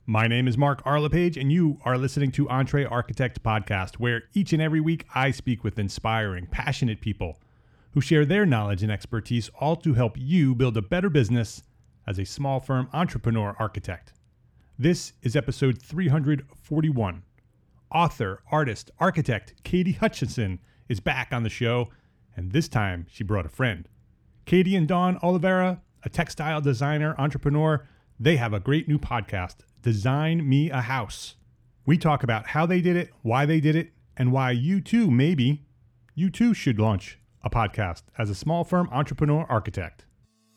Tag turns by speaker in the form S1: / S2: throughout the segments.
S1: My name is Mark Arlepage, and you are listening to Entre Architect Podcast, where each and every week I speak with inspiring, passionate people who share their knowledge and expertise, all to help you build a better business as a small firm entrepreneur architect. This is episode 341. Author, artist, architect Katie Hutchison is back on the show, and this time she brought a friend. Katie and Dawn Oliveira, a textile designer, entrepreneur, they have a great new podcast, Design Me a House. We talk about how they did it, why they did it, and why you too, maybe, you too should launch a podcast as a small firm entrepreneur architect.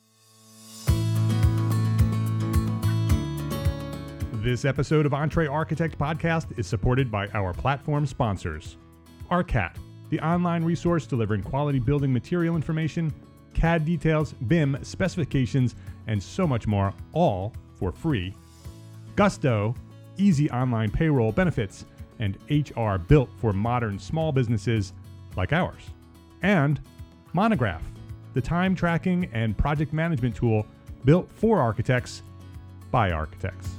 S1: This episode of Entre Architect Podcast is supported by our platform sponsors. ARCAT, the online resource delivering quality building material information, CAD details, BIM specifications, and so much more, all for free. Gusto, easy online payroll benefits, and HR built for modern small businesses like ours. And Monograph, the time tracking and project management tool built for architects by architects.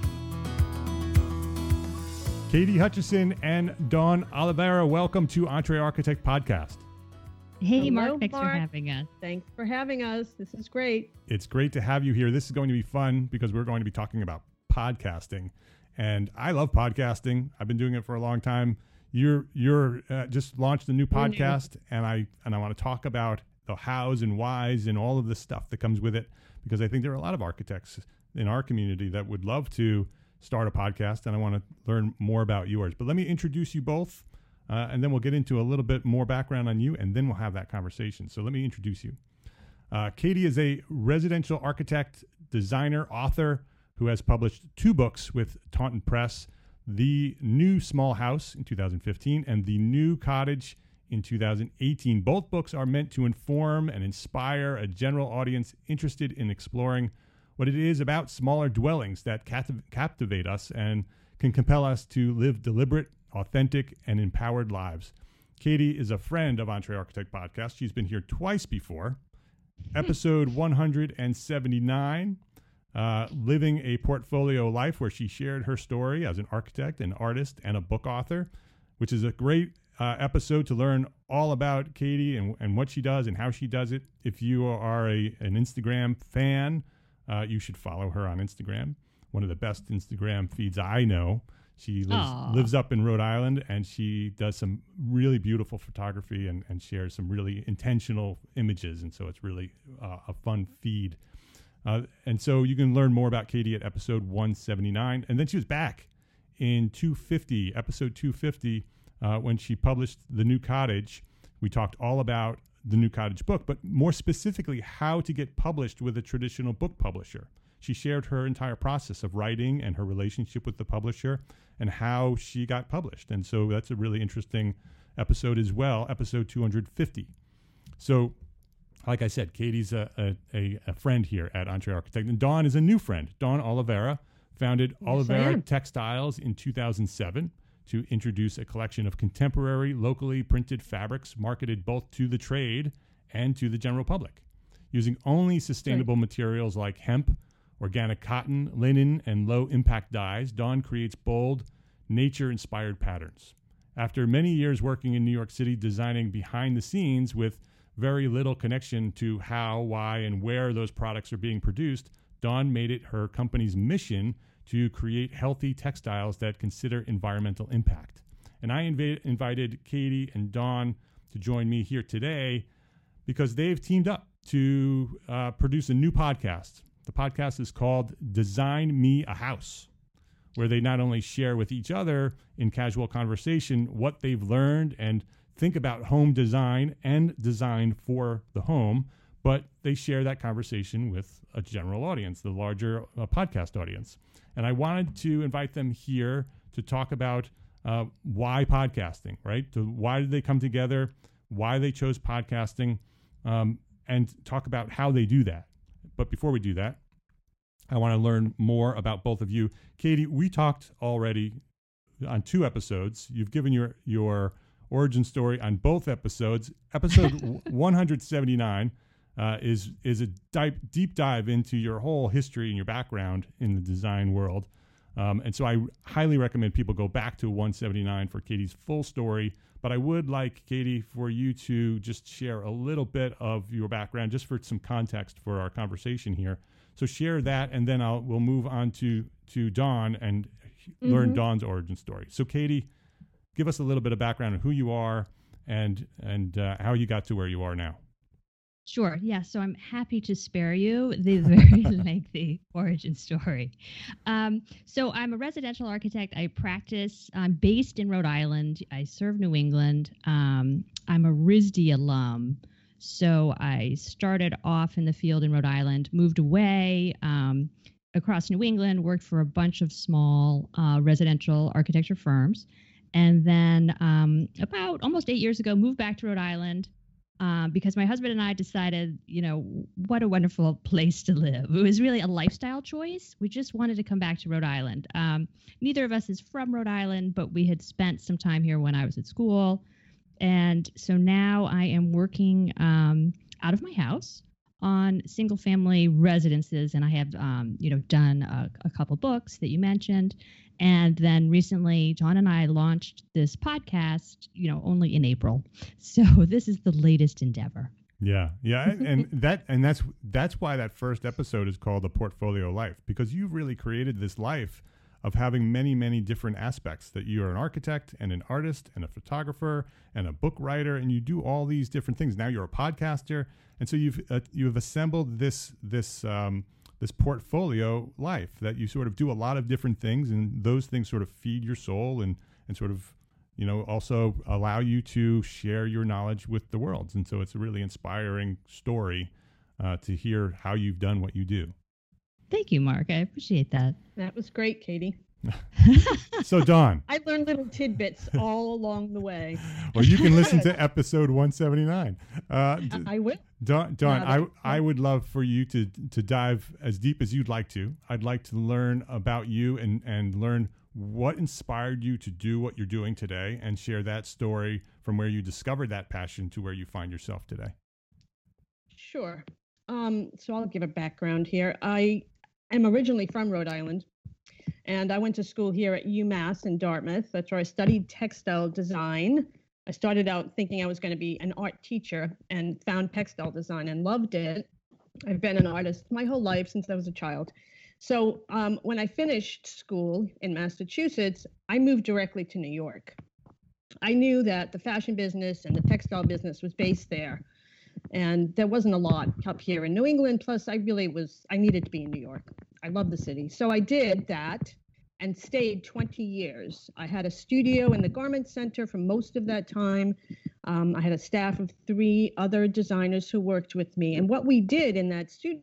S1: Katie Hutchison and Dawn Oliveira, welcome to Entre Architect Podcast.
S2: Hey,
S3: Hello,
S2: Mark, thanks
S3: Mark.
S2: for having us.
S3: Thanks for having us. This is great.
S1: It's great to have you here. This is going to be fun because we're going to be talking about podcasting, and I love podcasting. I've been doing it for a long time. You're just launched a new podcast, and I want to talk about the hows and whys and all of the stuff that comes with it, because I think there are a lot of architects in our community that would love to start a podcast, and I want to learn more about yours. But let me introduce you both, and then we'll get into a little bit more background on you, and then we'll have that conversation. So let me introduce you. Katie is a residential architect, designer, author who has published 2 books with Taunton Press, The New Small House in 2015 and The New Cottage in 2018. Both books are meant to inform and inspire a general audience interested in exploring what it is about smaller dwellings that captivate us and can compel us to live deliberate, authentic, and empowered lives. Katie is a friend of Entre Architect Podcast. She's been here twice before. Episode 179, Living a Portfolio Life, where she shared her story as an architect, an artist, and a book author, which is a great episode to learn all about Katie and what she does and how she does it. If you are an Instagram fan, you should follow her on Instagram. One of the best Instagram feeds I know. She lives up in Rhode Island, and she does some really beautiful photography and shares some really intentional images. And so it's really a fun feed. And so you can learn more about Katie at episode 179. And then she was back in episode 250, when she published The New Cottage. We talked all about the New Cottage book, but more specifically, how to get published with a traditional book publisher. She shared her entire process of writing and her relationship with the publisher and how she got published. And so that's a really interesting episode as well, episode 250. So, like I said, Katie's a friend here at Entre Architect, and Dawn is a new friend. Dawn Oliveira founded Oliveira Textiles in 2007 to introduce a collection of contemporary, locally printed fabrics marketed both to the trade and to the general public. Using only sustainable materials like hemp, organic cotton, linen, and low-impact dyes, Dawn creates bold, nature-inspired patterns. After many years working in New York City designing behind the scenes with very little connection to how, why, and where those products are being produced, Dawn made it her company's mission to create healthy textiles that consider environmental impact. And I invited Katie and Dawn to join me here today because they've teamed up to produce a new podcast. The podcast is called Design Me a House, where they not only share with each other in casual conversation what they've learned and think about home design and design for the home, but they share that conversation with a general audience, the larger podcast audience. And I wanted to invite them here to talk about why podcasting, right? Why did they come together, why they chose podcasting, and talk about how they do that. But before we do that, I want to learn more about both of you. Katie, we talked already on 2 episodes. You've given your origin story on both episodes. Episode 179 is a deep dive into your whole history and your background in the design world. And so I highly recommend people go back to 179 for Katie's full story. But I would like, Katie, for you to just share a little bit of your background, just for some context for our conversation here. So share that, and then we'll move on to Dawn and learn Dawn's origin story. So Katie, give us a little bit of background on who you are and how you got to where you are now.
S2: Sure. Yeah. So I'm happy to spare you the very lengthy origin story. So I'm a residential architect. I practice. I'm based in Rhode Island. I serve New England. I'm a RISD alum. So I started off in the field in Rhode Island, moved away across New England, worked for a bunch of small residential architecture firms. And then about almost 8 years ago, moved back to Rhode Island. Because my husband and I decided, what a wonderful place to live. It was really a lifestyle choice. We just wanted to come back to Rhode Island. Neither of us is from Rhode Island, but we had spent some time here when I was at school. And so now I am working out of my house on single family residences. And I have, done a couple books that you mentioned. And then recently, John and I launched this podcast, only in April. So this is the latest endeavor.
S1: Yeah, and that's why that first episode is called The Portfolio Life, because you've really created this life of having many, many different aspects. That you're an architect and an artist and a photographer and a book writer, and you do all these different things. Now you're a podcaster, and so you've assembled this portfolio life that you sort of do a lot of different things, and those things sort of feed your soul and sort of, also allow you to share your knowledge with the world. And so it's a really inspiring story to hear how you've done what you do.
S2: Thank you, Mark. I appreciate that.
S3: That was great, Katie.
S1: So Dawn.
S3: I learned little tidbits all along the way.
S1: Well, you can listen to episode 179.
S3: I will.
S1: Dawn, I would love for you to dive as deep as you'd like to. I'd like to learn about you and learn what inspired you to do what you're doing today, and share that story from where you discovered that passion to where you find yourself today.
S3: Sure. So I'll give a background here. I am originally from Rhode Island, and I went to school here at UMass in Dartmouth. That's where I studied textile design. I started out thinking I was going to be an art teacher and found textile design and loved it. I've been an artist my whole life since I was a child. So when I finished school in Massachusetts, I moved directly to New York. I knew that the fashion business and the textile business was based there, and there wasn't a lot up here in New England. Plus, I needed to be in New York. I love the city. So I did that and stayed 20 years. I had a studio in the Garment Center for most of that time. I had a staff of 3 other designers who worked with me. And what we did in that studio,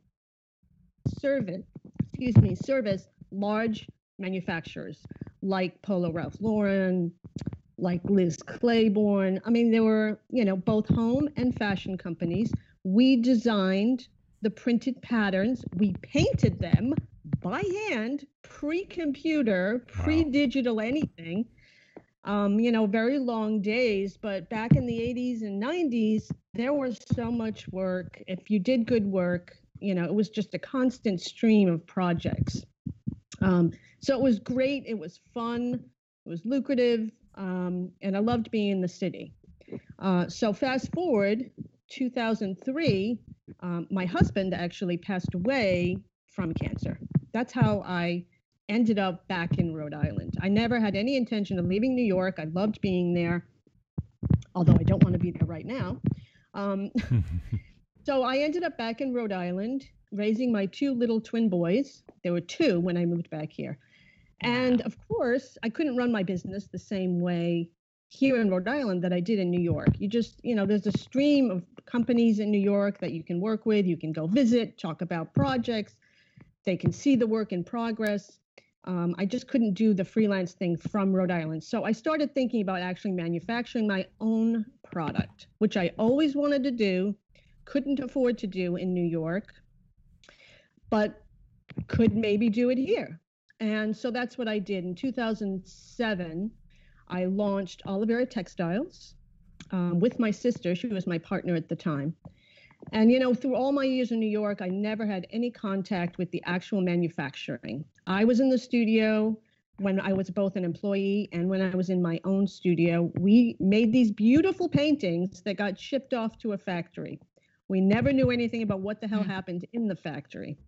S3: service large manufacturers like Polo Ralph Lauren, like Liz Claiborne. I mean, there were, both home and fashion companies. We designed the printed patterns. We painted them by hand, pre-computer, pre-digital anything. Very long days, but back in the 80s and 90s, there was so much work. If you did good work, it was just a constant stream of projects. So it was great. It was fun. It was lucrative. And I loved being in the city. So fast forward, 2003, my husband actually passed away from cancer. That's how I ended up back in Rhode Island. I never had any intention of leaving New York. I loved being there, although I don't want to be there right now. So I ended up back in Rhode Island, raising my 2 little twin boys. There were 2 when I moved back here. And of course, I couldn't run my business the same way here in Rhode Island that I did in New York. You just, there's a stream of companies in New York that you can work with. You can go visit, talk about projects. They can see the work in progress. I just couldn't do the freelance thing from Rhode Island. So I started thinking about actually manufacturing my own product, which I always wanted to do, couldn't afford to do in New York, but could maybe do it here. And so that's what I did. In 2007, I launched Olivera Textiles with my sister. She was my partner at the time. And, through all my years in New York, I never had any contact with the actual manufacturing. I was in the studio when I was both an employee and when I was in my own studio. We made these beautiful paintings that got shipped off to a factory. We never knew anything about what the hell happened in the factory.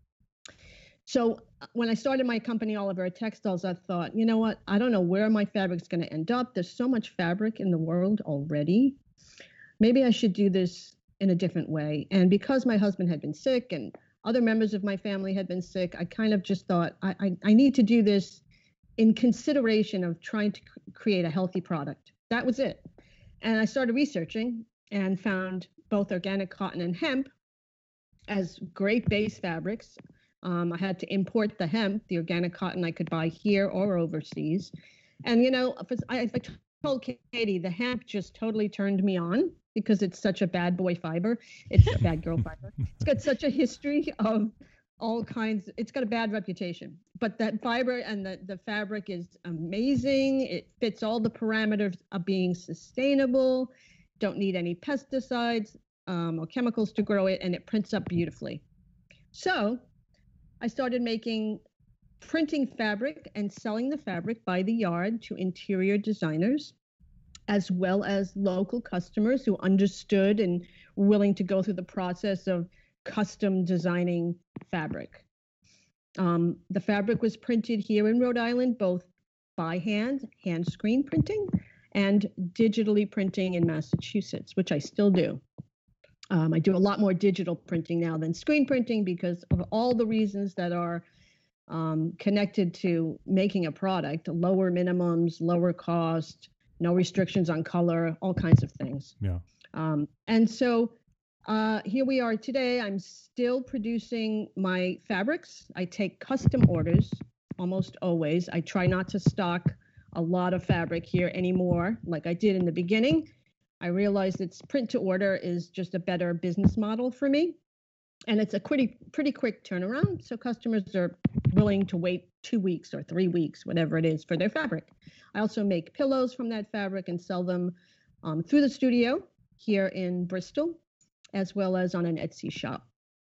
S3: So when I started my company, Olivera Textiles, I thought, you know what? I don't know where my fabric's going to end up. There's so much fabric in the world already. Maybe I should do this in a different way. And because my husband had been sick and other members of my family had been sick, I kind of just thought I need to do this in consideration of trying to create a healthy product. That was it. And I started researching and found both organic cotton and hemp as great base fabrics. I had to import the hemp, the organic cotton I could buy here or overseas. And, I told Katie, the hemp just totally turned me on because it's such a bad boy fiber. It's a bad girl fiber. It's got such a history of all kinds. It's got a bad reputation. But that fiber and the fabric is amazing. It fits all the parameters of being sustainable, don't need any pesticides or chemicals to grow it, and it prints up beautifully. So I started printing fabric and selling the fabric by the yard to interior designers, as well as local customers who understood and were willing to go through the process of custom designing fabric. The fabric was printed here in Rhode Island, both by hand screen printing, and digitally printing in Massachusetts, which I still do. I do a lot more digital printing now than screen printing because of all the reasons that are connected to making a product: lower minimums, lower cost, no restrictions on color, all kinds of things.
S1: Yeah.
S3: And so here we are today. I'm still producing my fabrics. I take custom orders almost always. I try not to stock a lot of fabric here anymore like I did in the beginning. I realized that print to order is just a better business model for me. And it's a pretty quick turnaround. So customers are willing to wait 2 weeks or 3 weeks, whatever it is, for their fabric. I also make pillows from that fabric and sell them through the studio here in Bristol, as well as on an Etsy shop.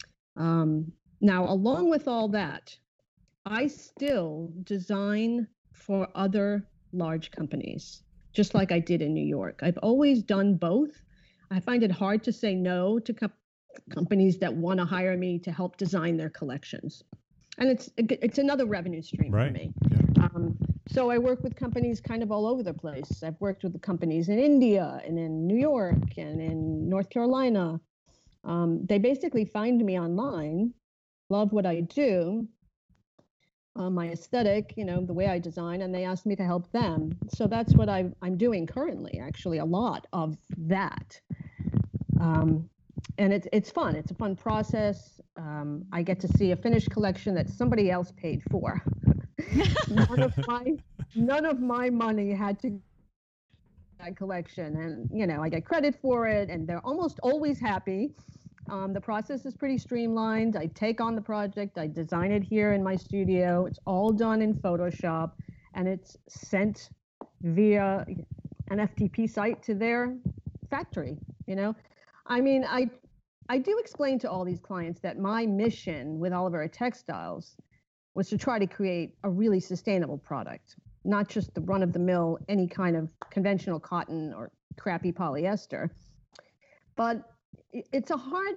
S3: Now, along with all that, I still design for other large companies, just like I did in New York. I've always done both. I find it hard to say no to companies that want to hire me to help design their collections. And it's another revenue stream for me. Yeah. So I work with companies kind of all over the place. I've worked with the companies in India and in New York and in North Carolina. They basically find me online, love what I do, my aesthetic, the way I design, and they ask me to help them. So that's what I'm doing currently, actually, a lot of that. And it's fun. It's a fun process. I get to see a finished collection that somebody else paid for. None of my money had to that collection, and I get credit for it, and they're almost always happy. The process is pretty streamlined. I take on the project, I design it here in my studio. It's all done in Photoshop, and it's sent via an FTP site to their factory. I mean, I do explain to all these clients that my mission with Olivera Textiles was to try to create a really sustainable product, not just the run-of-the-mill, any kind of conventional cotton or crappy polyester. But it's a hard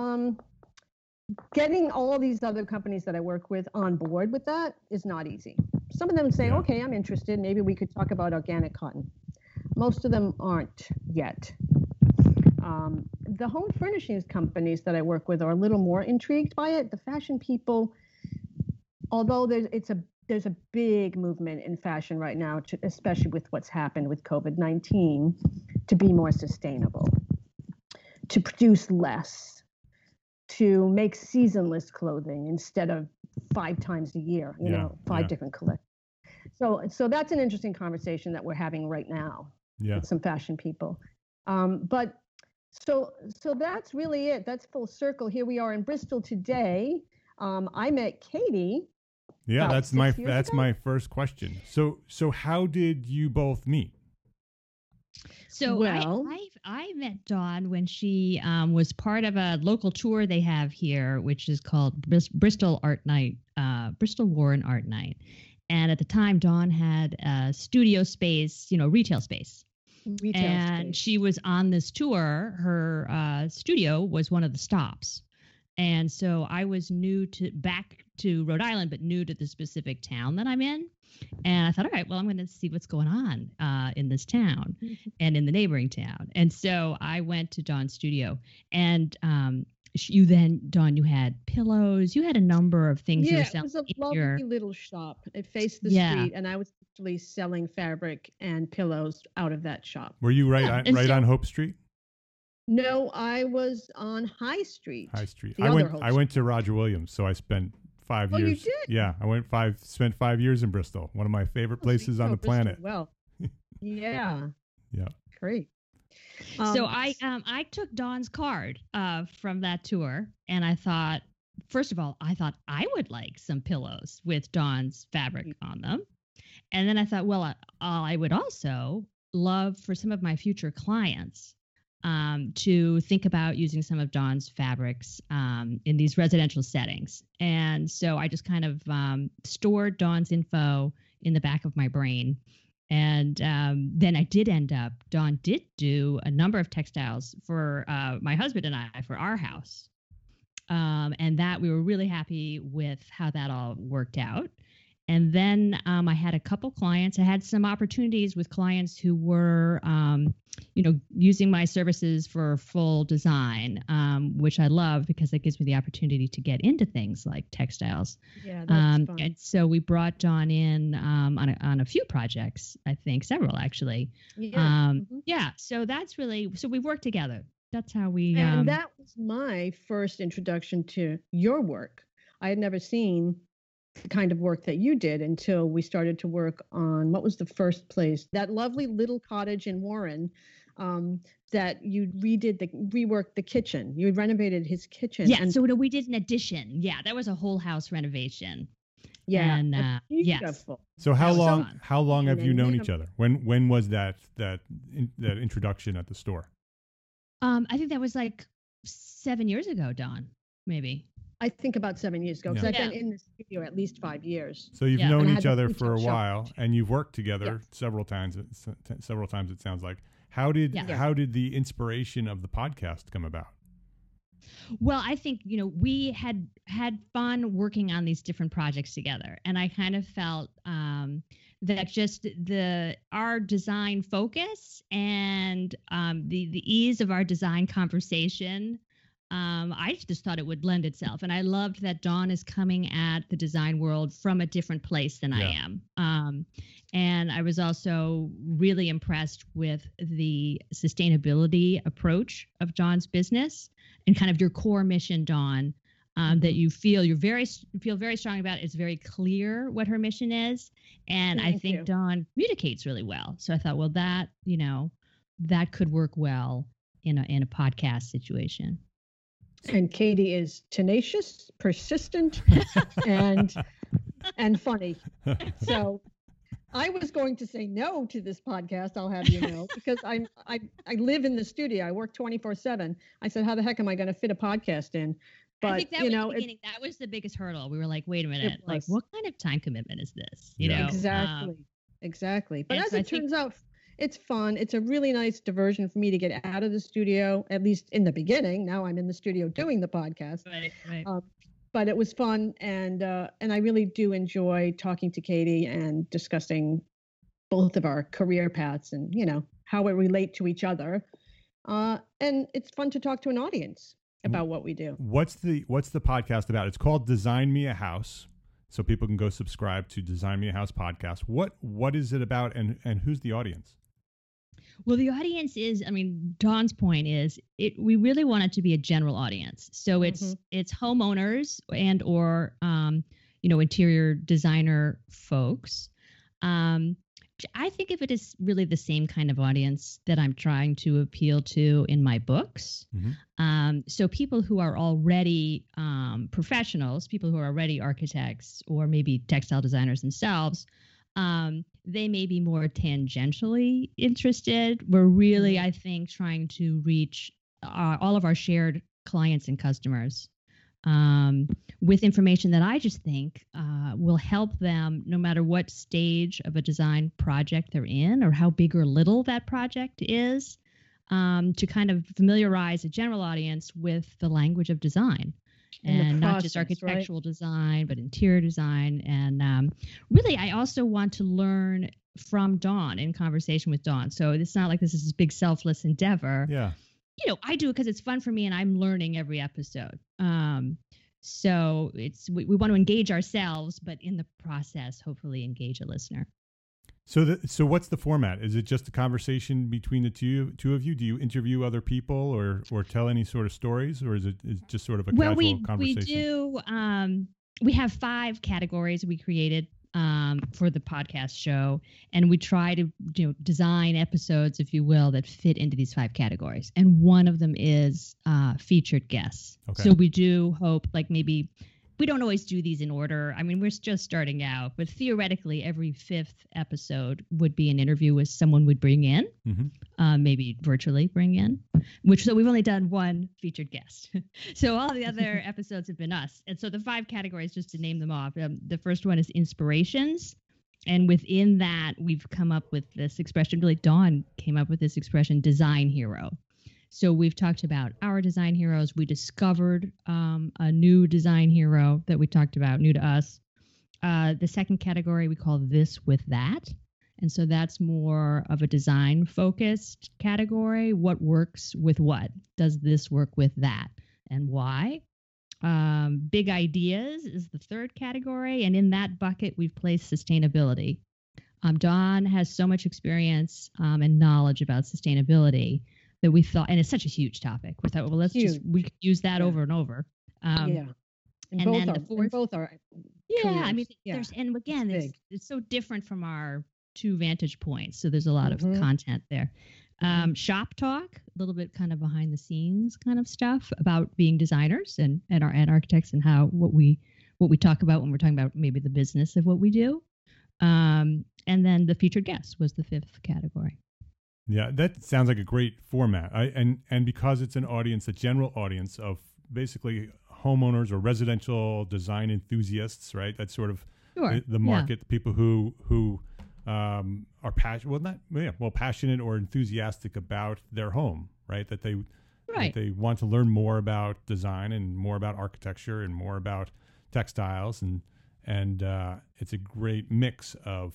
S3: getting all these other companies that I work with on board with that is not easy. Some of them say, okay, I'm interested. Maybe we could talk about organic cotton. Most of them aren't yet. The home furnishings companies that I work with are a little more intrigued by it. The fashion people, although there's a big movement in fashion right now, especially with what's happened with COVID-19, to be more sustainable, to produce less, to make seasonless clothing instead of 5 times a year, five different collections. So that's an interesting conversation that we're having right now with some fashion people. But so that's really it. That's full circle. Here we are in Bristol today. I met Katie.
S1: Yeah, that's my first question. So how did you both meet?
S2: So
S3: Well,
S2: I met Dawn when she was part of a local tour they have here, which is called Bristol Art Night, Bristol Warren Art Night. And at the time, Dawn had a studio space, retail space.
S3: retail
S2: And
S3: space.
S2: she was on this tour. Her studio was one of the stops. And so I was back to Rhode Island, but new to the specific town that I'm in. And I thought, all right, well, I'm going to see what's going on in this town and in the neighboring town. And so I went to Dawn's studio, and Dawn, you had pillows, you had a number of things you were
S3: Yeah, it
S2: selling
S3: was a
S2: in
S3: lovely little shop. It faced the
S2: Yeah.
S3: street, and I was actually selling fabric and pillows out of that shop.
S1: Were you right
S2: Yeah,
S1: on
S2: and
S1: right
S2: so-
S1: on Hope Street?
S3: No, I was on High Street.
S1: High Street.
S3: The
S1: I
S3: other
S1: went.
S3: Hope
S1: I went to Roger Williams, so I spent 5
S3: Oh, you
S1: years.
S3: did?
S1: Yeah, spent 5 years in Bristol. One of my favorite
S3: Oh, so you
S1: places on
S3: know
S1: the
S3: Bristol
S1: planet.
S3: Well, yeah,
S1: Yeah.
S3: great.
S2: So I took Dawn's card from that tour, and I thought, first of all, I would like some pillows with Dawn's fabric on them, and then I thought, well, I would also love for some of my future clients to think about using some of Dawn's fabrics in these residential settings, and so I just kind of stored Dawn's info in the back of my brain. And then I did Dawn did do a number of textiles for my husband and I for our house. And that we were really happy with how that all worked out. And then I had a couple clients. I had some opportunities with clients who were, using my services for full design, which I love because that gives me the opportunity to get into things like textiles.
S3: Yeah, that's fun.
S2: And so we brought Dawn in on a few projects, I think several actually.
S3: Yeah.
S2: Yeah. So that's really, so we worked together. That's how we.
S3: And that was my first introduction to your work. I had never seen the kind of work that you did until we started to work on, what was the first place? That lovely little cottage in Warren that you reworked the kitchen. You renovated his kitchen.
S2: Yeah.
S3: And
S2: So we did an addition. Yeah. That was a whole house renovation.
S3: yeah,
S2: And yes.
S3: beautiful.
S1: So how
S2: That was
S1: long?
S2: fun.
S1: How long have
S3: And
S1: you
S3: then
S1: known
S3: you
S1: each other? When was that introduction at the store?
S2: I think that was like 7 years ago, Dawn, maybe.
S3: I think about 7 years ago, because
S1: Yeah.
S3: I've been
S2: Yeah.
S3: in the studio at least 5 years.
S1: So you've
S2: Yeah.
S1: known
S3: And I
S1: each
S3: had the
S1: other
S3: retail
S1: for a
S3: shop.
S1: while, and you've worked together several times. Several times, it sounds like. How did
S2: Yeah.
S1: how did the inspiration of the podcast come about?
S2: Well, I think, we had fun working on these different projects together. And I kind of felt that just our design focus and the ease of our design conversation, I just thought it would lend itself. And I loved that Dawn is coming at the design world from a different place than I am. And I was also really impressed with the sustainability approach of Dawn's business and kind of your core mission, Dawn, that you feel very strong about. It's very clear what her mission is. And I
S3: Thank
S2: think
S3: you.
S2: Dawn communicates really well. So I thought, well, that could work well in a podcast situation.
S3: And Katie is tenacious, persistent, and funny. So I was going to say no to this podcast, I'll have you know, because I live in the studio. I work 24/7. I said, how the heck am I going to fit a podcast in? But
S2: I think that was the beginning. That was the biggest hurdle. We were like, wait a minute, like what kind of time commitment is this? You know?
S3: Exactly. But
S2: and
S3: as
S2: so I
S3: it turns out, it's fun. It's a really nice diversion for me to get out of the studio, at least in the beginning. Now I'm in the studio doing the podcast.
S2: Right.
S3: But it was fun, and I really do enjoy talking to Katie and discussing both of our career paths and how we relate to each other. And it's fun to talk to an audience about what we do.
S1: What's the podcast about? It's called Design Me a House, so people can go subscribe to Design Me a House podcast. What is it about, and who's the audience?
S2: Well, the audience is, Dawn's point is we really want it to be a general audience. So it's homeowners and or, interior designer folks. I think of it as really the same kind of audience that I'm trying to appeal to in my books. So people who are already they may be more tangentially interested. We're really, I think, trying to reach all of our shared clients and customers with information that I just think will help them no matter what stage of a design project they're in or how big or little that project is, to kind of familiarize a general audience with the language of design. And not just architectural design, but interior design. And really, I also want to learn from Dawn in conversation with Dawn. So it's not like this is this big selfless endeavor.
S1: Yeah.
S2: I do it because it's fun for me and I'm learning every episode. So we want to engage ourselves, but in the process, hopefully engage a listener.
S1: So what's the format? Is it just a conversation between the two of you? Do you interview other people or tell any sort of stories, or is it just sort of a casual conversation?
S2: We do. We have 5 categories we created for the podcast show, and we try to design episodes, if you will, that fit into these 5 categories. And one of them is featured guests.
S1: Okay.
S2: So we do hope, like, maybe we don't always do these in order. I mean, we're just starting out, but theoretically, every 5th episode would be an interview with someone we'd bring in, maybe virtually bring in, so we've only done 1 featured guest. So all the other episodes have been us. And so the 5 categories, just to name them off, the first one is inspirations. And within that, we've come up with this expression, really Dawn came up with this expression, design hero. So we've talked about our design heroes. We discovered a new design hero that we talked about, new to us. The second category we call this with that. And so that's more of a design focused category. What works with what? Does this work with that? And why? Big ideas is the third category. And in that bucket, we've placed sustainability. Dawn has so much experience and knowledge about sustainability that we thought, and it's such a huge topic. We thought, well, we could use that over and over.
S3: And both are.
S2: Yeah,
S3: careers.
S2: I mean, and again, it's so different from our 2 vantage points. So there's a lot of content there. Shop talk, a little bit kind of behind the scenes kind of stuff about being designers and architects and what we talk about when we're talking about maybe the business of what we do. And then the featured guest was the 5th category.
S1: Yeah, that sounds like a great format. And because it's an audience, a general audience of basically homeowners or residential design enthusiasts, right? That's sort of the market, the people who are passionate or enthusiastic about their home, right? That they want to learn more about design and more about architecture and more about textiles, and it's a great mix of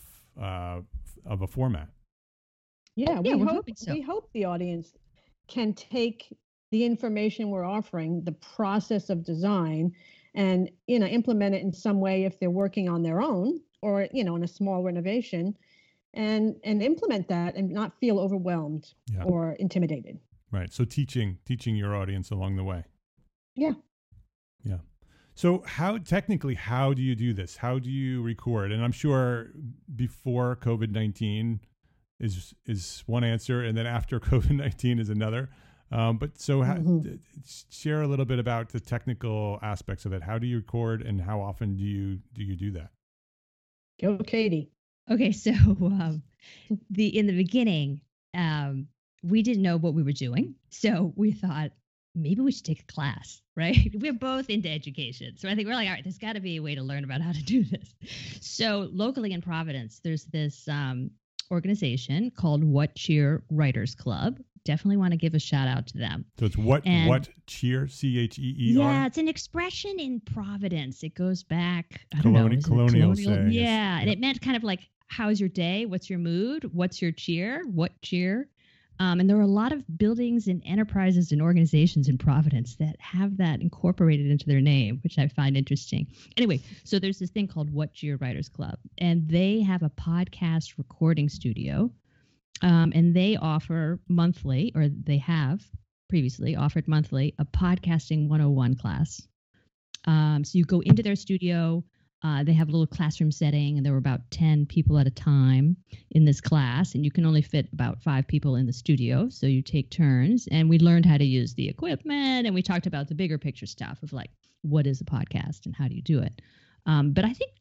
S1: a format.
S3: Yeah, we hope the audience can take the information we're offering, the process of design, and implement it in some way if they're working on their own or in a small renovation, and implement that and not feel overwhelmed or intimidated.
S1: Right. So teaching your audience along the way.
S3: Yeah.
S1: Yeah. So how do you do this? How do you record? And I'm sure before COVID-19 is one answer, and then after COVID-19 is another. But so share a little bit about the technical aspects of it. How do you record, and how often do you do that?
S3: Go, Katie.
S2: Okay, so in the beginning, we didn't know what we were doing, so we thought maybe we should take a class, right? We're both into education, so I think we're like, all right, there's got to be a way to learn about how to do this. So locally in Providence, there's this organization called What Cheer Writers Club. Definitely want to give a shout out to them.
S1: So it's what cheer, CHEER?
S2: Yeah, it's an expression in Providence. It goes back, I don't know.
S1: Colonial.
S2: Yeah, and it meant kind of like, how's your day? What's your mood? What's your cheer? What cheer? And there are a lot of buildings and enterprises and organizations in Providence that have that incorporated into their name, which I find interesting. Anyway, so there's this thing called What Cheer Writers Club, and they have a podcast recording studio, and they offer monthly, or they have previously offered monthly, a podcasting 101 class. So you go into their studio. They have a little classroom setting, and there were about 10 people at a time in this class, and you can only fit about 5 people in the studio, so you take turns. And we learned how to use the equipment, and we talked about the bigger picture stuff of like, what is a podcast and how do you do it? But I think that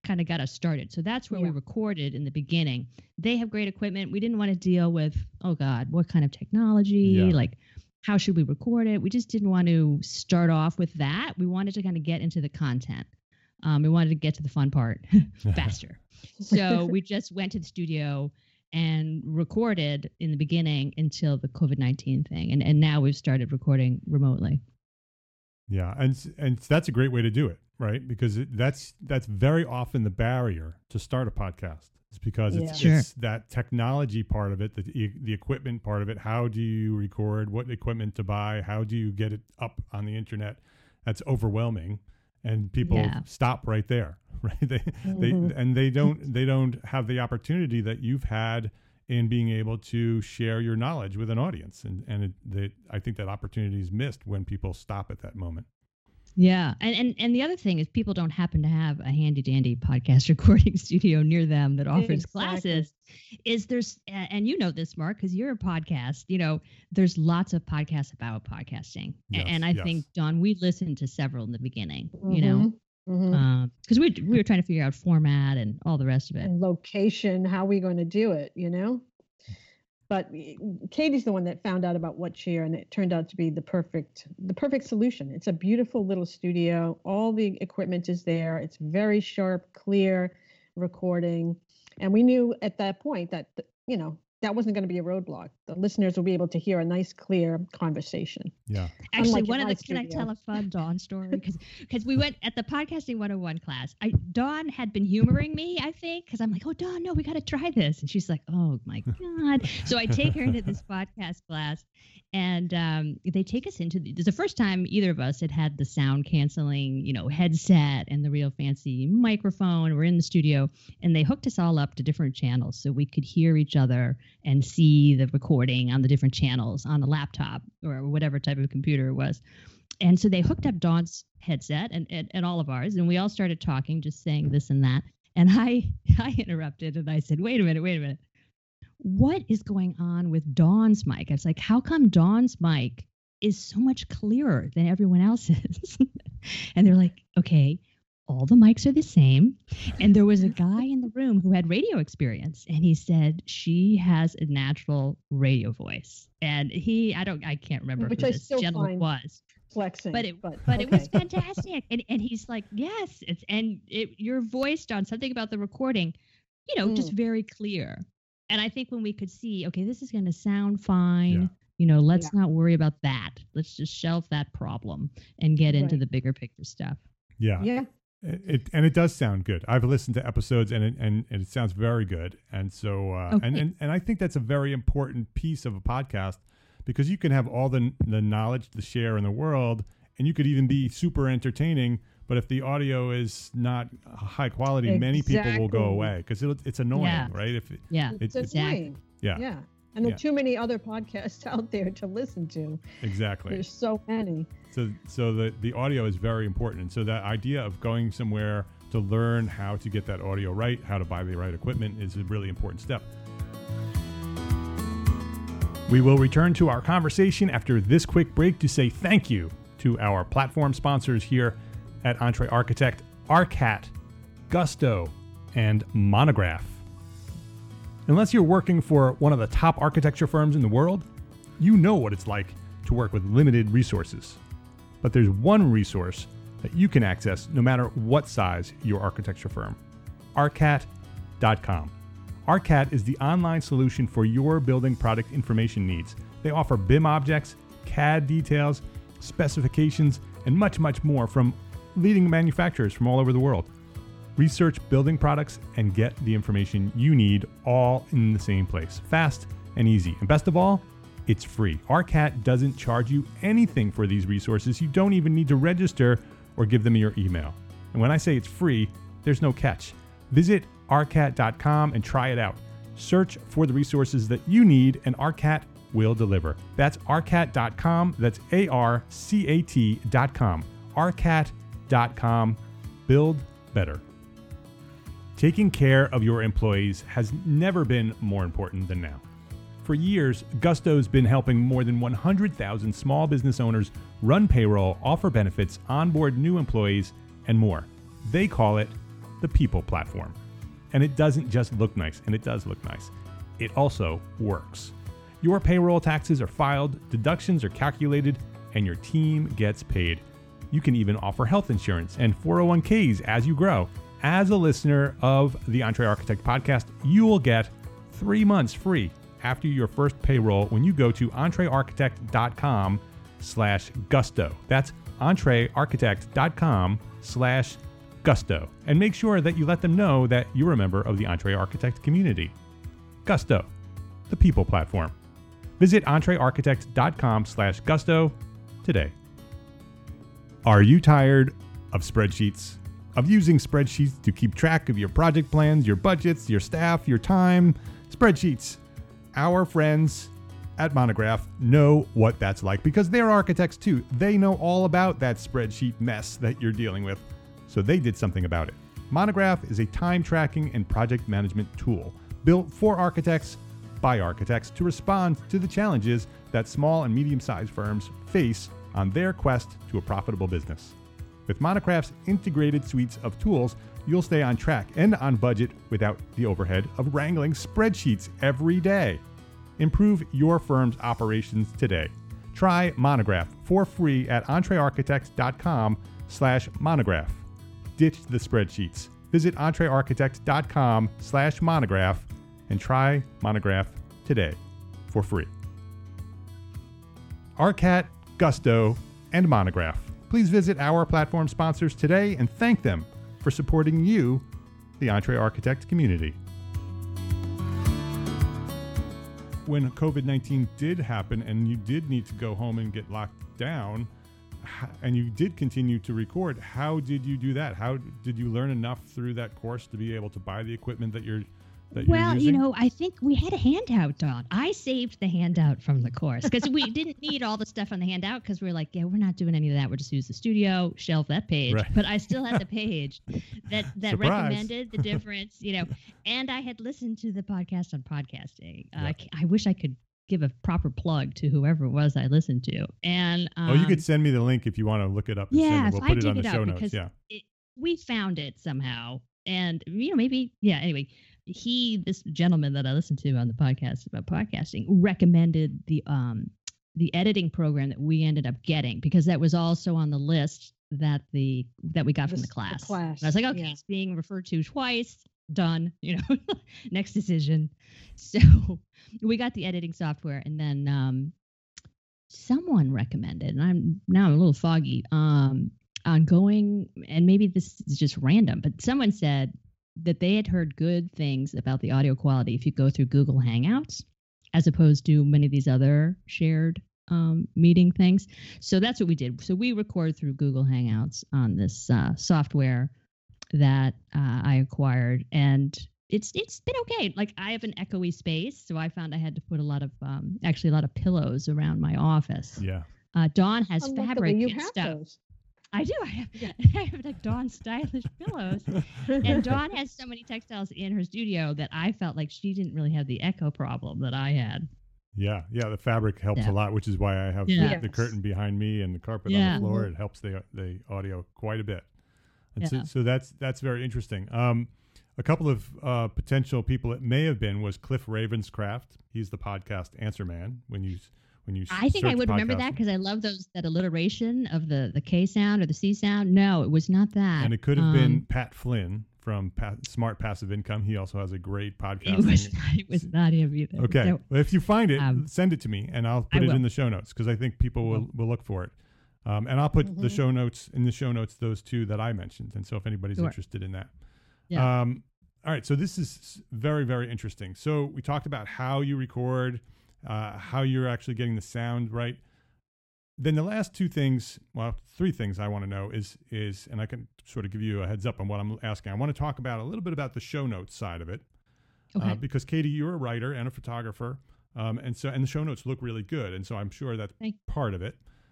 S2: kind of got us started. So that's where we
S3: Yeah.
S2: recorded in the beginning. They have great equipment. We didn't want to deal with, oh God, what kind of technology?
S1: Yeah.
S2: Like, how should we record it? We just didn't want to start off with that. We wanted to kind of get into the content. We wanted to get to the fun part faster. So we just went to the studio and recorded in the beginning until the COVID-19 thing. And now we've started recording remotely.
S1: Yeah, and that's a great way to do it, right? Because that's very often the barrier to start a podcast. It's because it's,
S2: Sure.
S1: it's that technology part of it, the equipment part of it. How do you record? What equipment to buy? How do you get it up on the internet? That's overwhelming, and people
S2: Yeah.
S1: stop right there, right?
S3: Mhm.
S1: They don't have the opportunity that you've had in being able to share your knowledge with an audience, and I think that opportunity is missed when people stop at that moment.
S2: Yeah. And the other thing is people don't happen to have a handy dandy podcast recording studio near them that offers
S3: Exactly.
S2: classes. There's and you know this, Mark, because you're a podcast, there's lots of podcasts about podcasting.
S1: Yes,
S2: And I
S1: yes.
S2: think, Dawn, we listened to several in the beginning,
S3: Mhm. Mhm.
S2: because we were trying to figure out format and all the rest of it.
S3: And location, how are we going to do it, But Katie's the one that found out about WhatShare, and it turned out to be the perfect solution. It's a beautiful little studio. All the equipment is there. It's very sharp, clear recording. And we knew at that point that, that wasn't going to be a roadblock. The listeners will be able to hear a nice, clear conversation.
S1: Yeah.
S2: Actually,
S3: Unlike in my
S2: can I
S3: studio.
S2: tell a fun Dawn story? Because we went at the Podcasting 101 class. Dawn had been humoring me, I think, because I'm like, oh, Dawn, no, we got to try this. And she's like, oh, my God. So I take her into this podcast class, and they take us into it's the first time either of us had the sound canceling, headset and the real fancy microphone. We're in the studio, and they hooked us all up to different channels so we could hear each other and see the recording on the different channels on the laptop or whatever type of computer it was. And so they hooked up Dawn's headset and all of ours, and we all started talking, just saying this and that. And I interrupted and I said, wait a minute. What is going on with Dawn's mic? I was like, how come Dawn's mic is so much clearer than everyone else's? And they're like, okay, all the mics are the same. And there was a guy in the room who had radio experience, and he said she has a natural radio voice. And I can't remember
S3: Which
S2: who
S3: I
S2: this
S3: still
S2: gentleman
S3: find
S2: was.
S3: Flexing.
S2: But it was fantastic. And he's like, yes, your voice, Dawn, something about the recording, just very clear. And I think when we could see, okay, this is going to sound fine, let's not worry about that. Let's just shelve that problem and get into
S3: Right.
S2: the bigger picture stuff.
S1: Yeah.
S3: Yeah.
S1: It does sound good. I've listened to episodes and it sounds very good. And so
S2: Okay.
S1: and I think that's a very important piece of a podcast, because you can have all the knowledge to share in the world, and you could even be super entertaining. But if the audio is not high quality, many people will go
S3: Exactly.
S1: away because it's annoying,
S2: Yeah.
S1: right?
S2: Yeah,
S3: It's
S1: Exactly.
S3: annoying.
S1: Yeah,
S3: Yeah. And there
S1: Yeah.
S3: are too many other podcasts out there to listen to.
S1: exactly.
S3: There's so many.
S1: So the audio is very important. And so that idea of going somewhere to learn how to get that audio right, how to buy the right equipment, is a really important step. We will return to our conversation after this quick break to say thank you to our platform sponsors here at EntreArchitect, ARCAT, Gusto, and Monograph. Unless you're working for one of the top architecture firms in the world, you know what it's like to work with limited resources. But there's one resource that you can access no matter what size your architecture firm: ARCAT.com. ARCAT is the online solution for your building product information needs. They offer BIM objects, CAD details, specifications, and much, much more from leading manufacturers from all over the world. Research building products and get the information you need all in the same place, fast and easy. And best of all, it's free. ARCAT doesn't charge you anything for these resources. You don't even need to register or give them your email. And when I say it's free, there's no catch. Visit arcat.com and try it out. Search for the resources that you need, and ARCAT will deliver. That's arcat.com. That's ARCAT.com. arcat.com. Build better. Taking care of your employees has never been more important than now. For years, Gusto's been helping more than 100,000 small business owners run payroll, offer benefits, onboard new employees, and more. They call it the people platform. And it doesn't just look nice, and it does look nice. It also works. Your payroll taxes are filed, deductions are calculated, and your team gets paid. You can even offer health insurance and 401ks as you grow. As a listener of the EntreArchitect podcast, you will get 3 months free after your first payroll when you go to entrearchitect.com/gusto. That's entrearchitect.com/gusto. And make sure that you let them know that you're a member of the EntreArchitect community. Gusto, the people platform. Visit entrearchitect.com/gusto today. Are you tired of spreadsheets? Of using spreadsheets to keep track of your project plans, your budgets, your staff, your time? Spreadsheets. Our friends at Monograph know what that's like because they're architects too. They know all about that spreadsheet mess that you're dealing with, so they did something about it. Monograph is a time tracking and project management tool built for architects by architects to respond to the challenges that small and medium-sized firms face on their quest to a profitable business. With Monograph's integrated suites of tools, you'll stay on track and on budget without the overhead of wrangling spreadsheets every day. Improve your firm's operations today. Try Monograph for free at entrearchitect.com/monograph. Ditch the spreadsheets. Visit entrearchitect.com/monograph and try Monograph today for free. ARCAT, Gusto, and Monograph. Please visit our platform sponsors today and thank them for supporting you, the EntreArchitect community. When COVID-19 did happen and you did need to go home and get locked down, and you did continue to record, how did you do that? How did you learn enough through that course to be able to buy the equipment that you're using?
S2: I think we had a handout, Dawn. I saved the handout from the course because we didn't need all the stuff on the handout because we were like, yeah, we're not doing any of that. We'll just use the studio, shelf that page.
S1: Right.
S2: But I still had the page that
S1: Surprise.
S2: recommended the difference, and I had listened to the podcast on podcasting. I wish I could give a proper plug to whoever it was I listened to. And
S1: you could send me the link if you want to look it up. And send it. We'll put it on the show notes. Yeah,
S2: we found it somehow, and maybe anyway. This gentleman that I listened to on the podcast about podcasting recommended the editing program that we ended up getting because that was also on the list that we got from the class. And I was like, okay, It's being referred to twice. Done. Next decision. So we got the editing software, and then someone recommended, and I'm a little foggy on going, and maybe this is just random, but someone said that they had heard good things about the audio quality if you go through Google Hangouts, as opposed to many of these other shared meeting things. So that's what we did. So we record through Google Hangouts on this software that I acquired, and it's been okay. Like I have an echoey space, so I found I had to put a lot of pillows around my office.
S1: Yeah.
S2: Dawn has fabric
S3: you
S2: and
S3: have
S2: stuff.
S3: those.
S2: I do. I have like Dawn stylish pillows, and Dawn has so many textiles in her studio that I felt like she didn't really have the echo problem that I had.
S1: Yeah. The fabric helps a lot, which is why I have the curtain behind me and the carpet on the floor. It helps the audio quite a bit. And so that's very interesting. A couple of potential people it may have been was Cliff Ravenscraft. He's the podcast answer man. I
S2: think I would remember that because I love that alliteration of the K sound or the C sound. No, it was not that.
S1: And it could have been Pat Flynn from Smart Passive Income. He also has a great podcast.
S2: It was not him either.
S1: Okay.
S2: So,
S1: well, if you find it, send it to me and I'll put it in the show notes because I think people will look for it. And I'll put the show notes those two that I mentioned. And so if anybody's interested in that.
S2: Yeah.
S1: All right. So this is very, very interesting. So we talked about how you record, how you're actually getting the sound right. Then the last three things I want to know is, and I can sort of give you a heads up on what I'm asking. I want to talk about a little bit about the show notes side of it, because Katie, you're a writer and a photographer, and the show notes look really good, and so I'm sure that's part of it.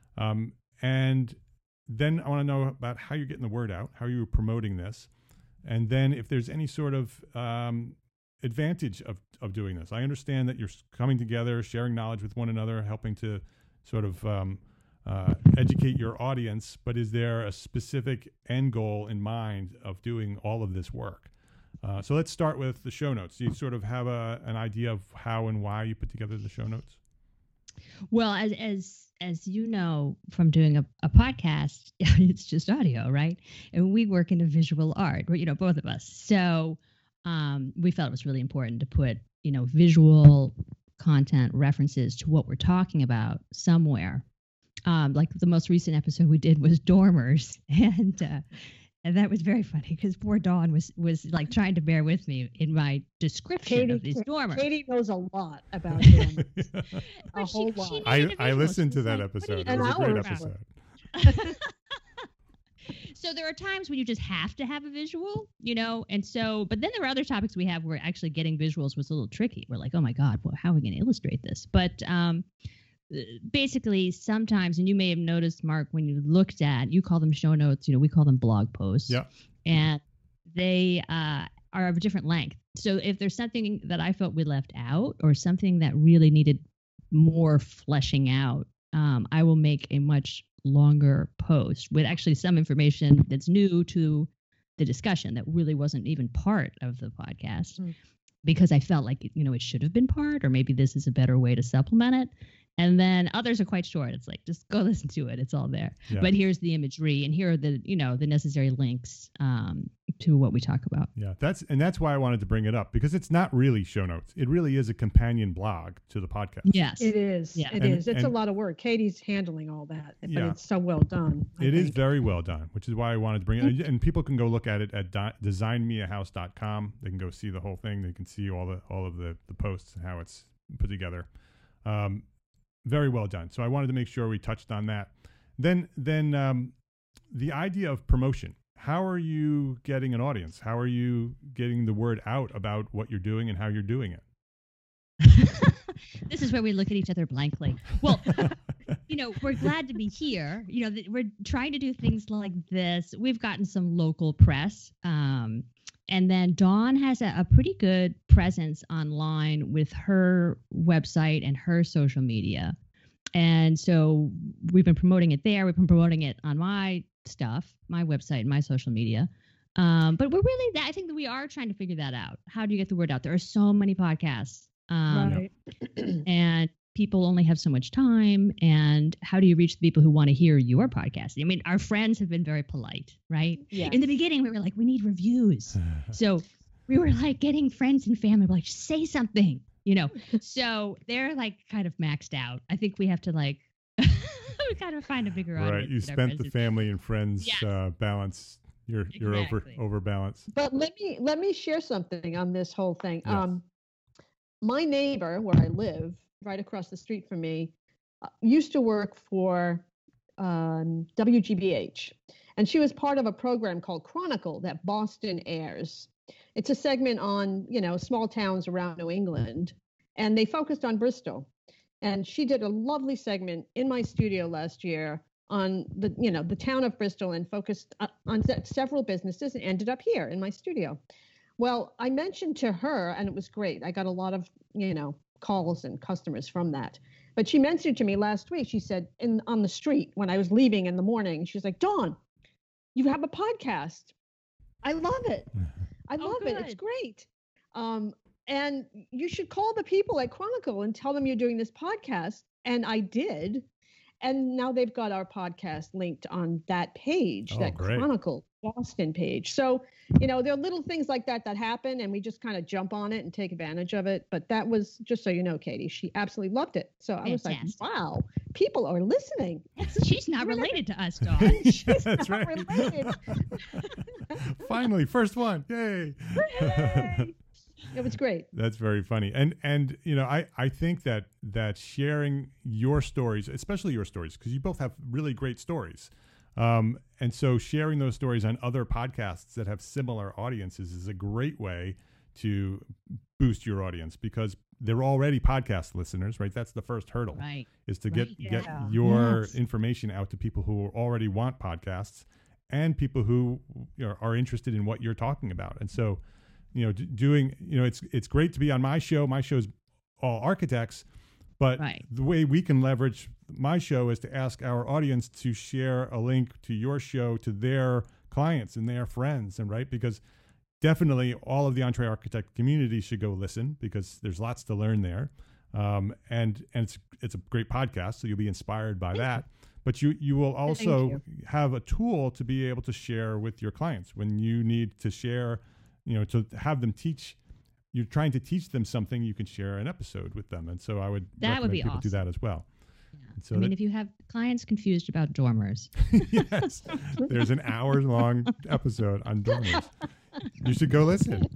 S1: And then I want to know about how you're getting the word out, how you're promoting this, and then if there's any sort of advantage of doing this. I understand that you're coming together, sharing knowledge with one another, helping to sort of educate your audience, but is there a specific end goal in mind of doing all of this work? So let's start with the show notes. Do you sort of have an idea of how and why you put together the show notes?
S2: Well, as you know from doing a podcast, it's just audio, right? And we work in a visual art, both of us. So we felt it was really important to put, visual content references to what we're talking about somewhere. Like the most recent episode we did was dormers, and that was very funny because poor Dawn was like trying to bear with me in my description of these dormers.
S3: Katie knows a lot about dormers. A whole lot.
S1: I listened to that episode. It was a great episode.
S2: So there are times when you just have to have a visual, and so, but then there are other topics we have where actually getting visuals was a little tricky. We're like, oh my God, well, how are we going to illustrate this? But basically sometimes, and you may have noticed, Mark, when you looked at, you call them show notes, we call them blog posts.
S1: Yeah.
S2: And they are of a different length. So if there's something that I felt we left out or something that really needed more fleshing out, I will make a much longer post with actually some information that's new to the discussion that really wasn't even part of the podcast because I felt like, it should have been part, or maybe this is a better way to supplement it. And then others are quite short. It's like, just go listen to it. It's all there. Yeah. But here's the imagery, and here are the, the necessary links to what we talk about.
S1: Yeah, that's why I wanted to bring it up, because it's not really show notes. It really is a companion blog to the podcast.
S2: Yes,
S3: it is. Yeah. It is. It's a lot of work. Katie's handling all that, but it's so well done.
S1: It is very well done, which is why I wanted to bring it. And people can go look at it at designmeahouse.com. They can go see the whole thing. They can see all of the posts and how it's put together. Very well done. So I wanted to make sure we touched on that. Then the idea of promotion. How are you getting an audience? How are you getting the word out about what you're doing and how you're doing it?
S2: This is where we look at each other blankly. Well, we're glad to be here. We're trying to do things like this. We've gotten some local press. And then Dawn has a pretty good presence online with her website and her social media. And so we've been promoting it there. We've been promoting it on my stuff, my website, and my social media. But we're really, I think that we are trying to figure that out. How do you get the word out? There are so many podcasts. Right. And people only have so much time. And how do you reach the people who want to hear your podcast? I mean, our friends have been very polite, right? Yes. In the beginning, we were like, we need reviews. So we were like getting friends and family, we're like, say something, So they're like kind of maxed out. I think we have to we kind of find a bigger audience.
S1: Right. You spent the family and friends balance. You're overbalanced.
S3: But let me share something on this whole thing. Yes. My neighbor, where I live, right across the street from me, used to work for WGBH, and she was part of a program called Chronicle that Boston airs. It's a segment on small towns around New England, and they focused on Bristol. And she did a lovely segment in my studio last year on the town of Bristol, and focused on several businesses, and ended up here in my studio. Well, I mentioned to her, and it was great. I got a lot of calls and customers from that. But she mentioned to me last week, she said on the street when I was leaving in the morning, she was like, Dawn, you have a podcast. I love it. I love it. It's great. And you should call the people at Chronicle and tell them you're doing this podcast. And I did. And now they've got our podcast linked on that page, great. Chronicle Boston page. So, there are little things like that happen, and we just kind of jump on it and take advantage of it. But that was, just so you know, Katie, she absolutely loved it. So I was like, wow, people are listening.
S2: She's not related to us, Dawn.
S3: She's That's not right. related.
S1: Finally, first one. Yay.
S3: Yay. It was great.
S1: That's very funny. And I think that sharing your stories, especially your stories, because you both have really great stories. And so sharing those stories on other podcasts that have similar audiences is a great way to boost your audience, because they're already podcast listeners, right? That's the first hurdle,
S2: right?
S1: Is to get your information out to people who already want podcasts and people who are interested in what you're talking about. And so, it's great to be on my show. My show's all architects, But
S2: Right.
S1: the way we can leverage my show is to ask our audience to share a link to your show to their clients and their friends, and right, because definitely all of the Entre Architect community should go listen, because there's lots to learn there. And it's a great podcast, so you'll be inspired by that. But you will also have a tool to be able to share with your clients when you need to share, to have them teach. You're trying to teach them something, you can share an episode with them. And so I would recommend
S2: be
S1: people
S2: awesome.
S1: do that as well.
S2: Yeah.
S1: And so
S2: I mean, if you have clients confused about dormers,
S1: yes, there's an hour-long episode on dormers. You should go listen.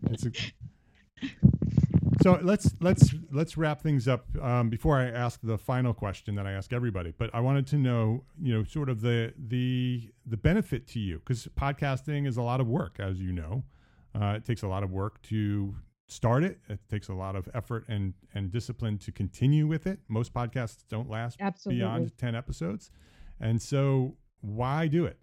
S1: So let's wrap things up before I ask the final question that I ask everybody. But I wanted to know, sort of the benefit to you, because podcasting is a lot of work, as you know. It takes a lot of work to start it. It takes a lot of effort and discipline to continue with it. Most podcasts don't last beyond 10 episodes. And so why do it?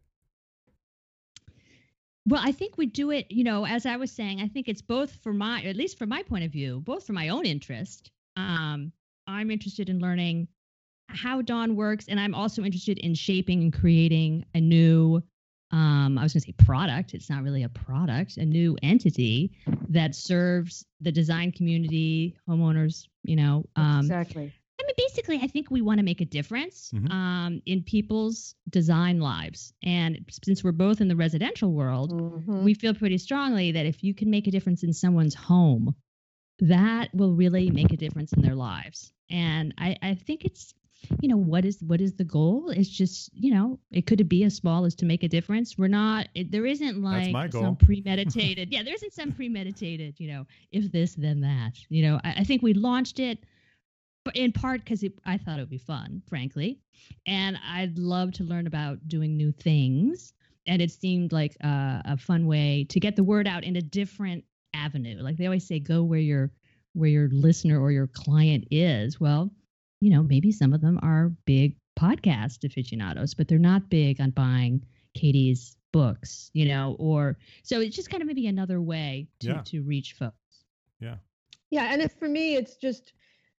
S2: Well, I think we do it, as I was saying, I think it's both at least from my point of view, both for my own interest. I'm interested in learning how Dawn works, and I'm also interested in shaping and creating a new, I was going to say product. It's not really a product, a new entity that serves the design community, homeowners,
S3: Exactly.
S2: I mean, basically, I think we want to make a difference in people's design lives. And since we're both in the residential world, we feel pretty strongly that if you can make a difference in someone's home, that will really make a difference in their lives. And I think it's, what is the goal? It's just, it could be as small as to make a difference. There isn't like some premeditated, there isn't some premeditated, if this, then that. I think we launched it in part because I thought it would be fun, frankly. And I'd love to learn about doing new things. And it seemed like a fun way to get the word out in a different avenue. Like they always say, go where your listener or your client is. Well, maybe some of them are big podcast aficionados, but they're not big on buying Katie's books, or so it's just kind of maybe another way to reach folks.
S3: Yeah. Yeah. And for me, it's just,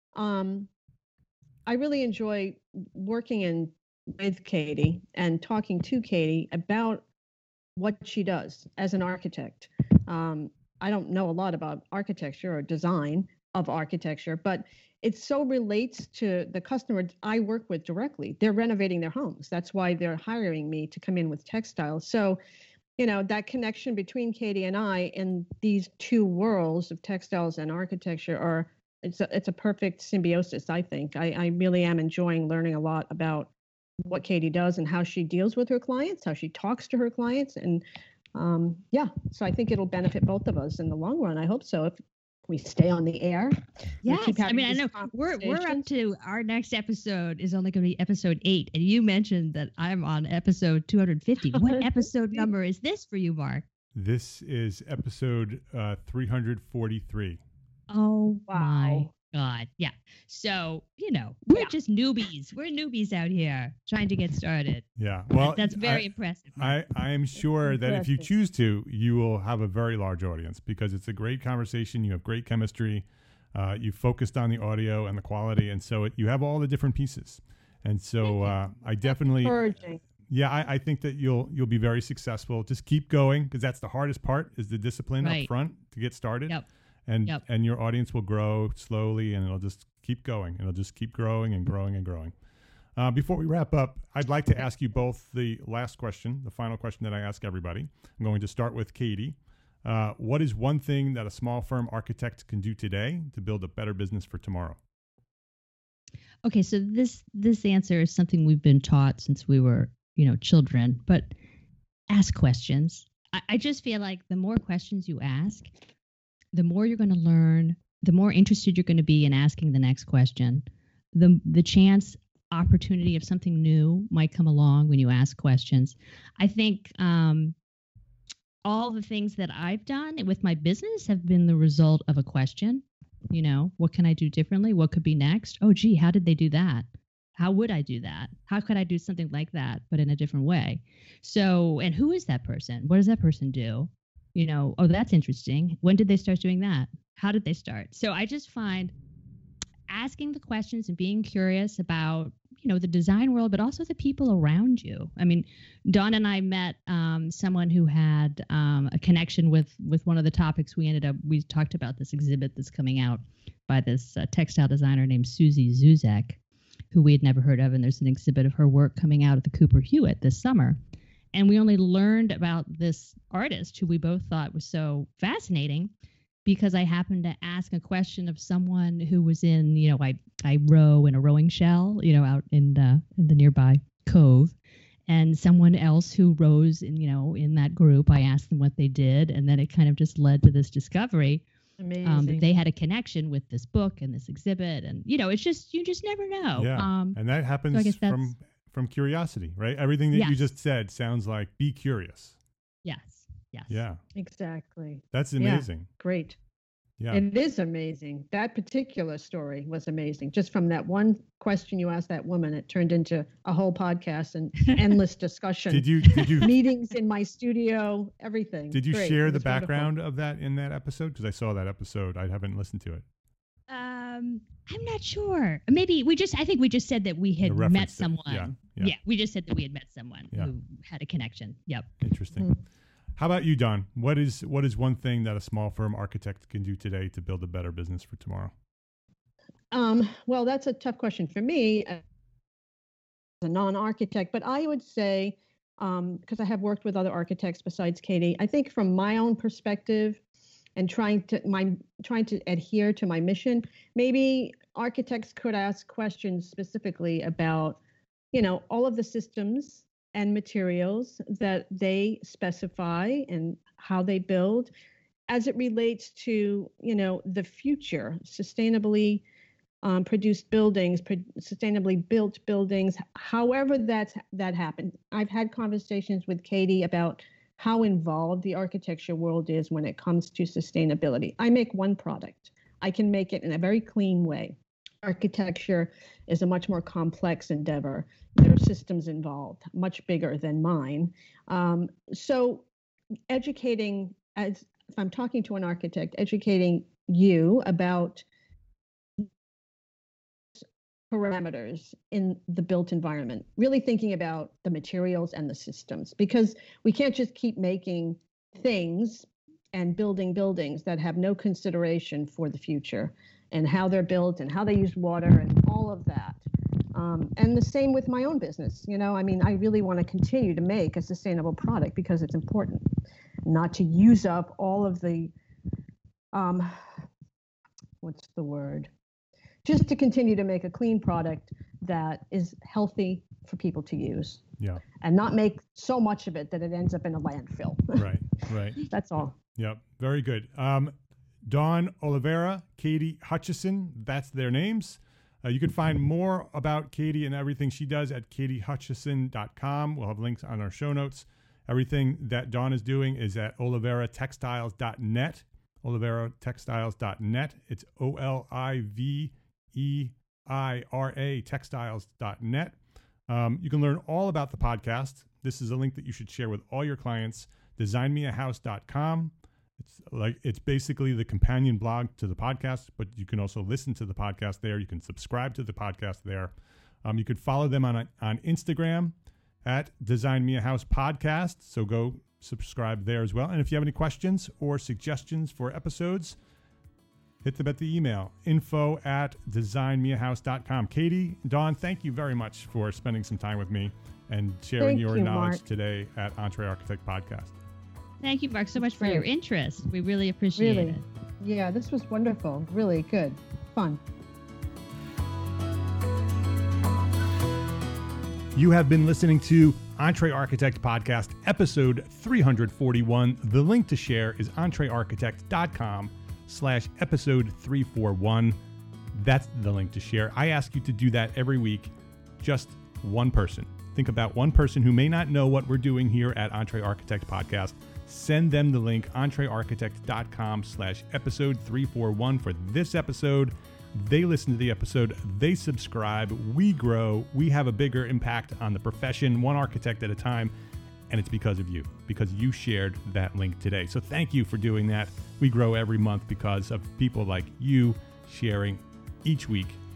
S3: I really enjoy working with Katie and talking to Katie about what she does as an architect. I don't know a lot about architecture or design of architecture, but it so relates to the customer I work with directly. They're renovating their homes. That's why they're hiring me to come in with textiles. So, that connection between Katie and I in these two worlds of textiles and architecture it's a perfect symbiosis, I think. I really am enjoying learning a lot about what Katie does and how she deals with her clients, how she talks to her clients. And so I think it'll benefit both of us in the long run. I hope so. If we stay on the air.
S2: Yes. I mean, I know we're up to our next episode is only going to be episode 8. And you mentioned that I'm on episode 250. What episode number is this for you, Mark?
S1: This is episode 343.
S2: Oh, wow. My God. Yeah. So, we're just newbies. We're newbies out here trying to get started.
S1: Yeah. Well,
S2: that's very impressive.
S1: I am sure that if you choose to, you will have a very large audience because it's a great conversation. You have great chemistry. You focused on the audio and the quality. And so you have all the different pieces. And so I definitely, I think that you'll be very successful. Just keep going because that's the hardest part is the discipline up front to get started.
S2: Yep.
S1: And your audience will grow slowly, and it'll just keep going. It'll just keep growing and growing and growing. Before we wrap up, I'd like to ask you both the last question, the final question that I ask everybody. I'm going to start with Katie. What is one thing that a small firm architect can do today to build a better business for tomorrow?
S2: Okay, so this answer is something we've been taught since we were, children, but ask questions. I just feel like the more questions you ask, the more you're going to learn, the more interested you're going to be in asking the next question. The opportunity of something new might come along when you ask questions. I think all the things that I've done with my business have been the result of a question. What can I do differently? What could be next? Oh, gee, how did they do that? How would I do that? How could I do something like that, but in a different way? So, and who is that person? What does that person do? Oh, that's interesting. When did they start doing that? How did they start? So I just find asking the questions and being curious about, the design world, but also the people around you. I mean, Dawn and I met someone who had a connection with one of the topics we talked about this exhibit that's coming out by this textile designer named Susie Zuzek, who we had never heard of. And there's an exhibit of her work coming out at the Cooper Hewitt this summer. And we only learned about this artist who we both thought was so fascinating because I happened to ask a question of someone who was in, I row in a rowing shell, out in the nearby cove, and someone else who rows in that group. I asked them what they did, and then it kind of just led to this discovery.
S3: Amazing.
S2: That they had a connection with this book and this exhibit, and it's just you just never know.
S1: Yeah, and that happens from curiosity, right? Everything that you just said sounds like be curious.
S2: Yes.
S1: Yeah.
S3: Exactly.
S1: That's amazing.
S3: Yeah, great.
S1: Yeah.
S3: It is amazing. That particular story was amazing. Just from that one question you asked that woman, it turned into a whole podcast and endless discussion.
S1: Did you
S3: meetings in my studio, everything.
S1: Did you share the background of that in that episode? Because I saw that episode. I haven't listened to it.
S2: I'm not sure. Maybe I think we just said that we had met someone. Yeah. We just said that we had met someone who had a connection. Yep.
S1: Interesting. Mm-hmm. How about you, Dawn? What is one thing that a small firm architect can do today to build a better business for tomorrow?
S3: Well, that's a tough question for me as a non-architect, but I would say, because I have worked with other architects besides Katie, I think from my own perspective and trying to adhere to my mission, maybe architects could ask questions specifically about, all of the systems and materials that they specify and how they build as it relates to, the future, sustainably produced buildings, sustainably built buildings, however that happened. I've had conversations with Katie about how involved the architecture world is when it comes to sustainability. I make one product. I can make it in a very clean way. Architecture is a much more complex endeavor. There are systems involved, much bigger than mine. So educating, if I'm talking to an architect, educating you about parameters in the built environment, really thinking about the materials and the systems, because we can't just keep making things and building buildings that have no consideration for the future and how they're built and how they use water and all of that. And the same with my own business. I really want to continue to make a sustainable product because it's important not to use up all of the, just to continue to make a clean product that is healthy for people to use.
S1: Yeah.
S3: And not make so much of it that it ends up in a landfill.
S1: Right.
S3: That's all.
S1: Yep. Very good. Dawn Oliveira, Katie Hutchison, that's their names. You can find more about Katie and everything she does at katiehutchison.com. We'll have links on our show notes. Everything that Dawn is doing is at oliveratextiles.net. oliveratextiles.net. It's OLIVEIRA textiles.net. You can learn all about the podcast. This is a link that you should share with all your clients. designmeahouse.com. It's basically the companion blog to the podcast, but you can also listen to the podcast there. You can subscribe to the podcast there. You could follow them on Instagram at Design Me a House Podcast. So go subscribe there as well. And if you have any questions or suggestions for episodes, hit them at the email info@designmeahouse.com. Katie, Dawn, thank you very much for spending some time with me and sharing your knowledge
S3: Mark.
S1: Today at Entre Architect Podcast.
S2: Thank you, Mark, so much for your interest. We really appreciate it.
S3: Yeah, this was wonderful. Really good. Fun.
S1: You have been listening to Entre Architect Podcast, episode 341. The link to share is entrearchitect.com/episode 341. That's the link to share. I ask you to do that every week. Just one person. Think about one person who may not know what we're doing here at Entre Architect Podcast. Send them the link, entrearchitect.com/episode 341 for this episode. They listen to the episode, they subscribe, we grow, we have a bigger impact on the profession, one architect at a time, and it's because of you, because you shared that link today. So thank you for doing that. We grow every month because of people like you sharing each week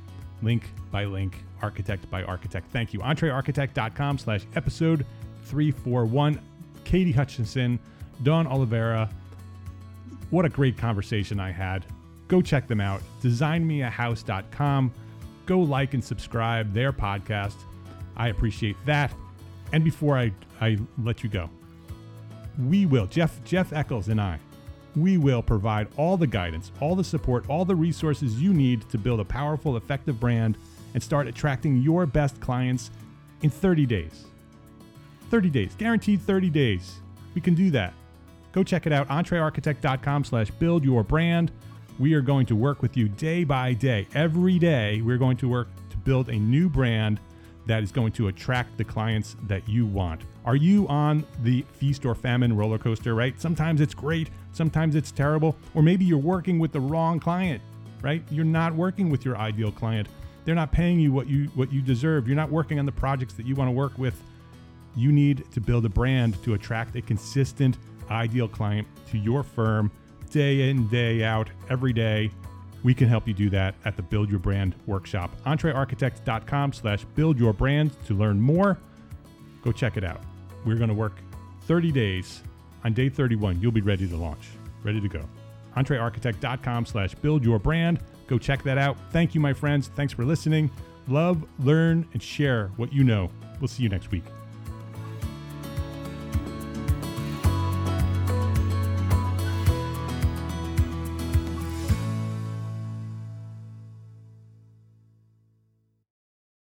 S1: link by link, architect by architect. Thank you. EntreArchitect.com/episode 341. Katie Hutchinson, Dawn Oliveira. What a great conversation I had. Go check them out. Designmeahouse.com. Go like and subscribe their podcast. I appreciate that. And before I let you go, we will, Jeff Eccles and I, we will provide all the guidance, all the support, all the resources you need to build a powerful, effective brand and start attracting your best clients in 30 days. 30 days, guaranteed 30 days. We can do that. Go check it out, EntreArchitect.com/build-your-brand. We are going to work with you day by day. Every day, we're going to work to build a new brand that is going to attract the clients that you want. Are you on the feast or famine roller coaster, right? Sometimes it's great, sometimes it's terrible, or maybe you're working with the wrong client, right? You're not working with your ideal client. They're not paying you what you deserve. You're not working on the projects that you want to work with. You need to build a brand to attract a consistent, ideal client to your firm day in, day out, every day. We can help you do that at the Build Your Brand Workshop. EntreArchitect.com/build-your-brand to learn more. Go check it out. We're going to work 30 days. On day 31, you'll be ready to launch, ready to go. EntreArchitect.com/build-your-brand. Go check that out. Thank you, my friends. Thanks for listening. Love, learn, and share what you know. We'll see you next week.